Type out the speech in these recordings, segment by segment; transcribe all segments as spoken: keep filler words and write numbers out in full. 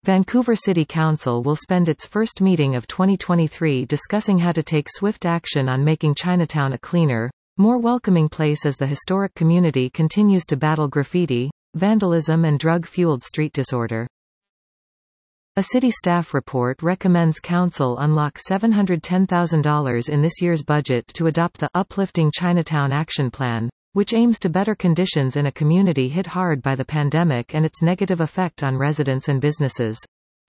Vancouver City Council will spend its first meeting of twenty twenty-three discussing how to take swift action on making Chinatown a cleaner, more welcoming place as the historic community continues to battle graffiti, vandalism and drug-fueled street disorder. A city staff report recommends council unlock seven hundred ten thousand dollars in this year's budget to adopt the Uplifting Chinatown Action Plan, which aims to better conditions in a community hit hard by the pandemic and its negative effect on residents and businesses.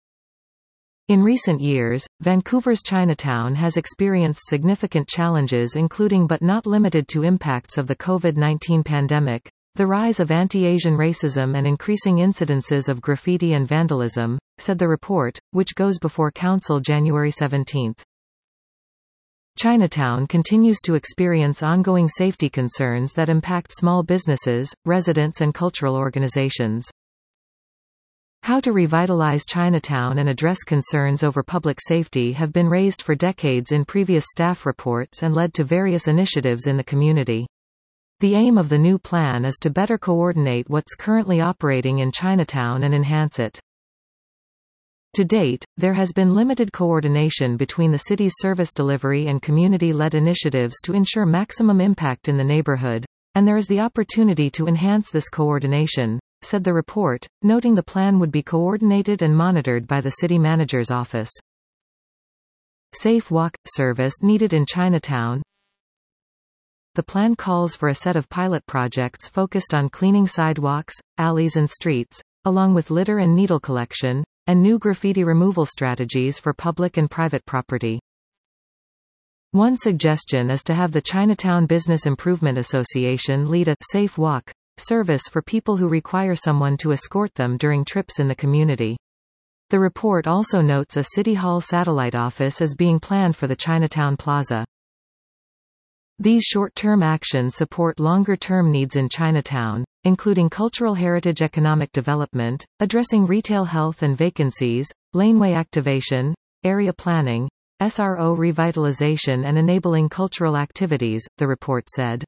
In recent years, Vancouver's Chinatown has experienced significant challenges including but not limited to impacts of the COVID nineteen pandemic, the rise of anti-Asian racism and increasing incidences of graffiti and vandalism, said the report, which goes before Council January seventeenth. Chinatown continues to experience ongoing safety concerns that impact small businesses, residents and cultural organizations. How to revitalize Chinatown and address concerns over public safety have been raised for decades in previous staff reports and led to various initiatives in the community. The aim of the new plan is to better coordinate what's currently operating in Chinatown and enhance it. To date, there has been limited coordination between the city's service delivery and community-led initiatives to ensure maximum impact in the neighborhood, and there is the opportunity to enhance this coordination, said the report, noting the plan would be coordinated and monitored by the city manager's office. Safe walk service needed in Chinatown. The plan calls for a set of pilot projects focused on cleaning sidewalks, alleys and streets, along with litter and needle collection, and new graffiti removal strategies for public and private property. One suggestion is to have the Chinatown Business Improvement Association lead a safe walk service for people who require someone to escort them during trips in the community. The report also notes a City Hall satellite office is being planned for the Chinatown Plaza. These short-term actions support longer-term needs in Chinatown, including cultural heritage economic development, addressing retail health and vacancies, laneway activation, area planning, S R O revitalization and enabling cultural activities, the report said.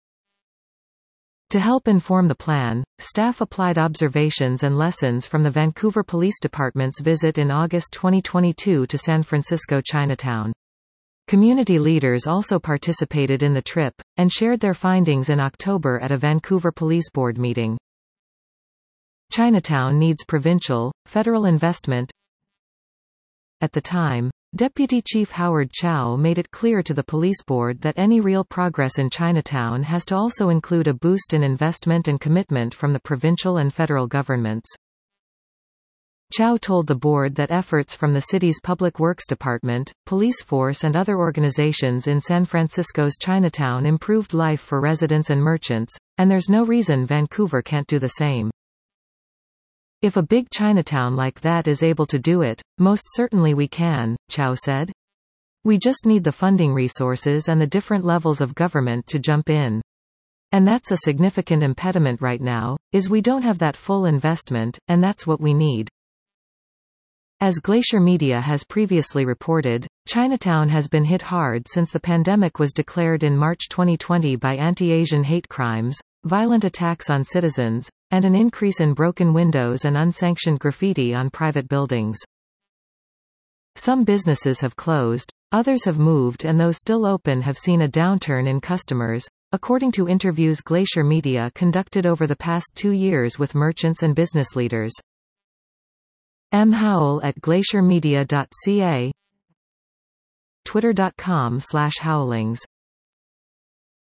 To help inform the plan, staff applied observations and lessons from the Vancouver Police Department's visit in August twenty twenty-two to San Francisco Chinatown. Community leaders also participated in the trip, and shared their findings in October at a Vancouver Police Board meeting. Chinatown needs provincial, federal investment. At the time, Deputy Chief Howard Chow made it clear to the police board that any real progress in Chinatown has to also include a boost in investment and commitment from the provincial and federal governments. Chow told the board that efforts from the city's Public Works Department, police force and other organizations in San Francisco's Chinatown improved life for residents and merchants, and there's no reason Vancouver can't do the same. If a big Chinatown like that is able to do it, most certainly we can, Chow said. We just need the funding resources and the different levels of government to jump in. And that's a significant impediment right now, is we don't have that full investment, and that's what we need. As Glacier Media has previously reported, Chinatown has been hit hard since the pandemic was declared in March twenty twenty by anti-Asian hate crimes, violent attacks on citizens, and an increase in broken windows and unsanctioned graffiti on private buildings. Some businesses have closed, others have moved and those still open have seen a downturn in customers, according to interviews Glacier Media conducted over the past two years with merchants and business leaders. M. Howell at glacier media dot c a, twitter dot com slash howlings